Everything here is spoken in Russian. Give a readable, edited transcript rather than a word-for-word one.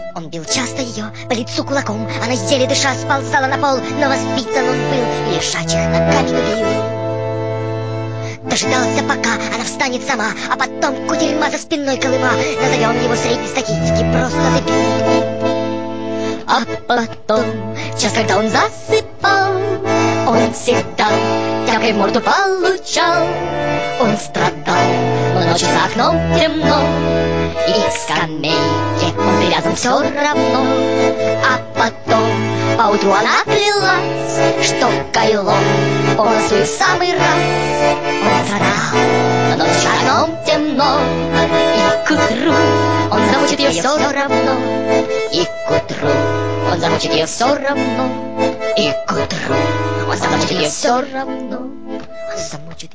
Он бил часто ее по лицу кулаком, она еле дыша сползала на пол, но воспитан он был и лежачих ногами любил. Дожидался, пока она встанет сама, а потом кутерьма за спиной колыма. Назовем его среднестатистики просто дебил. А потом, час, когда он засыпал, он всегда тяпкой в морду получал. Он страдал, но ночью за окном темно, и к скамейке он привязан все равно. А потом поутру она клялась, что кайлом полосует в самый раз. Он страдал, но ночью за окном темно, и к утру он замучит ее все равно. И к утру он замучит ее все равно. И к утру он замучит ее все равно. Он замучит